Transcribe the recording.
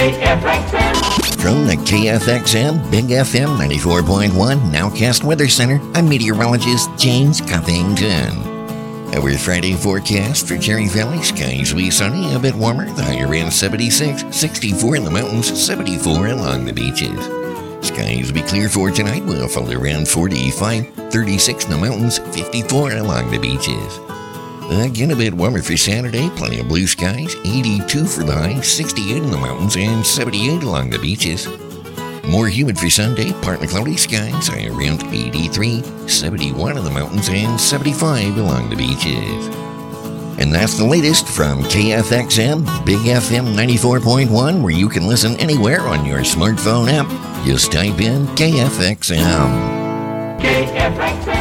From the KFXM Big FM 94.1 Nowcast Weather Center, I'm meteorologist James Cuffington. Our Friday forecast for Cherry Valley: skies will be sunny, a bit warmer, the high around 76, 64 in the mountains, 74 along the beaches. Skies will be clear for tonight, will fall around 45, 36 in the mountains, 54 along the beaches. Again, a bit warmer for Saturday, plenty of blue skies, 82 for the high, 68 in the mountains, and 78 along the beaches. More humid for Sunday, partly cloudy skies, high around 83, 71 in the mountains, and 75 along the beaches. And that's the latest from KFXM Big FM 94.1, where you can listen anywhere on your smartphone app. Just type in KFXM. KFXM.